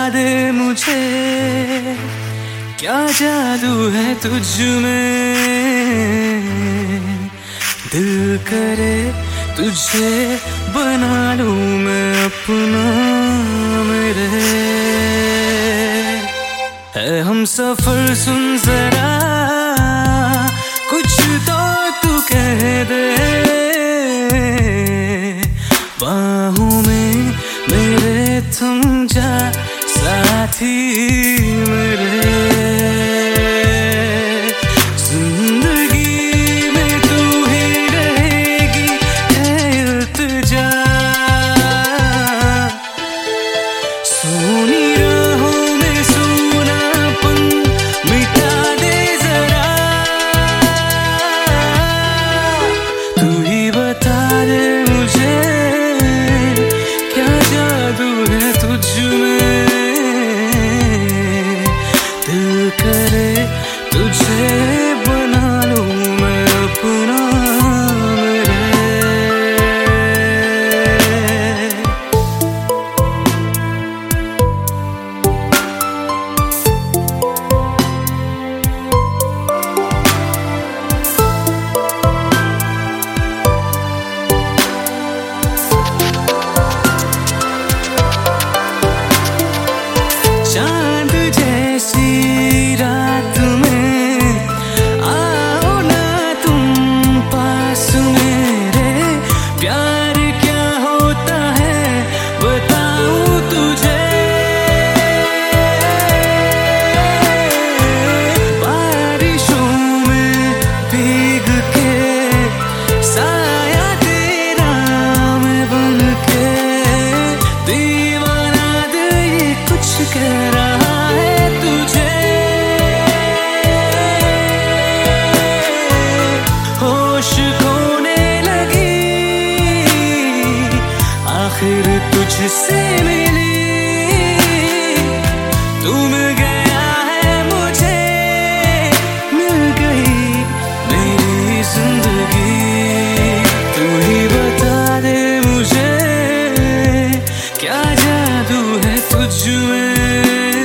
दे मुझे, क्या जादू है तुझ में। दिल करे तुझे बना लूं मैं अपना, मेरे है हम सफर। सुन जरा कुछ तो तू कह दे, बाहों में मेरे थम जा साथी मेरे। जिंदगी में तू ही रहेगी है इल्तिजा, सोनी राहों में सूनापन मिटा दे जरा। तू ही बता दे मुझे, क्या जादू है तुझ में। दिल करे तुझे बना लूं मैं अपना, मेरे। चांद जैसी रात में आओ ना तुम पास मेरे, प्यार क्या होता है बताऊं तुझे। बारिशों में भीग के साया तेरा मैं बन के, दीवाना दिल ये कुछ कह रहा है तुझे। होश खोने लगी आखिर तुझसे मिली, तू मिल गया है मुझे, मिल गई मेरी जिंदगी। तू ही बता दे मुझे, क्या जादू है तुझ में।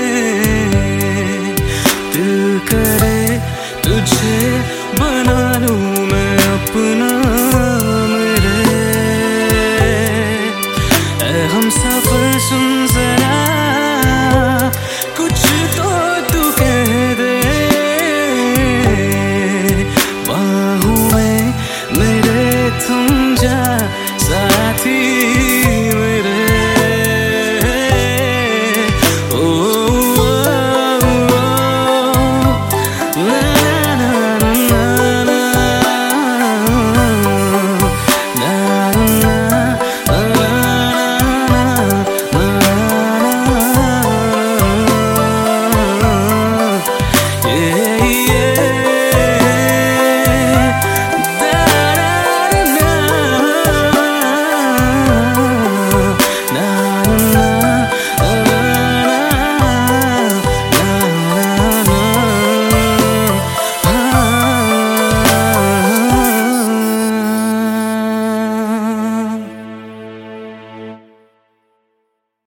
दिल करे तुझे बना लूं मैं अपना, मेरे है हम सफर। सुन जरा